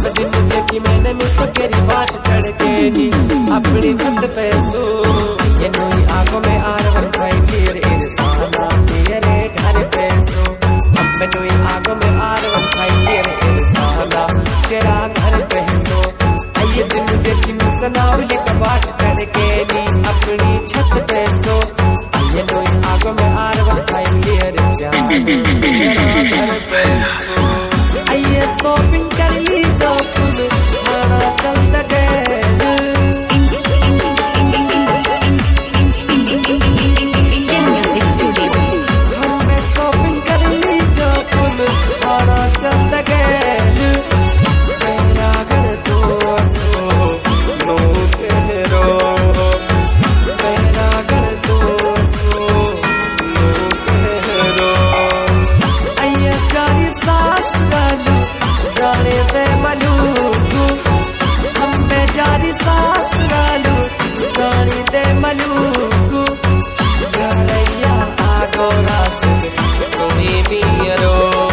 दिन देखी मैंने मिस तेरी बाट चढ़ के नी अपनी छत पे सो ये नोई आंखों में R1 5 इंसाना तेरे घर पे सो अब मैं नोई आंखों में R1 5 इंसाना तेरा घर पे सो ये दिन देखी मिस नावली का बाट चढ़ के नी अपनी छत पे सो ये नोई आंखों में R1 5 इंसाना तेरा घर पे सो आइए शॉपिंग कर ली जो खुद माना चलता गए हमें शॉपिंग कर ली जो खुद माना चलता गए मेरा घर तो सो नो करो मेरा घर तो सो नो करो आइए चारी सास जाने पे मलूकू हम पे जारी सास रालू जानी दे मलूकू गरैया आगो रास सोनी मियरो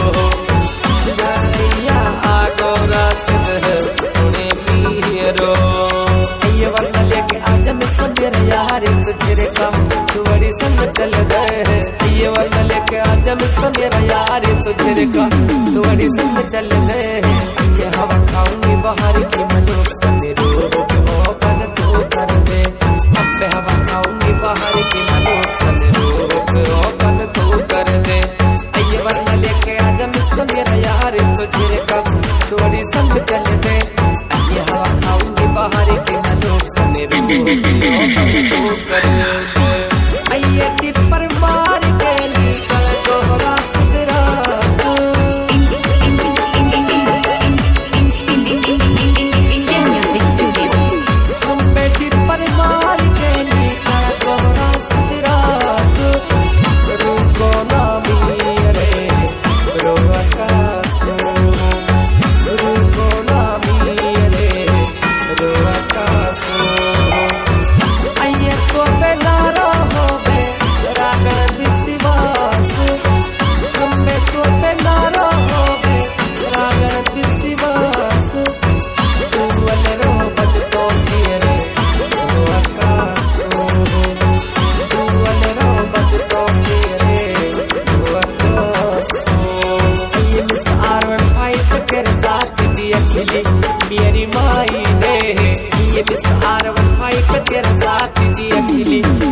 गरैया आगो रास सोनी मियरो ये वरना लेके आजा मैं मेरा यार तुझे कम तू बड़ी संग चल गए ये वरना लेके आजा मैं मेरा यार तुझे कम तू बड़ी संग चल गए ये हवा खाऊंगी बाहर की मलूक सने रोक ओपन तू कर दे अब पे हवा खाऊंगी बाहर की मलूक सने रोक ओपन तू कर दे ये वरना लेके आजा मैं मेरा यार तुझे कम तू बड़ी संग चल दे ये हवा खाऊंगी बाहर की मलूक सने रोक ओपन तू कर दे ये टिप्पर मार के निकल कोहरा सिदरा मेरी माई ने ये R1 5 तेरा साथ दी अकेली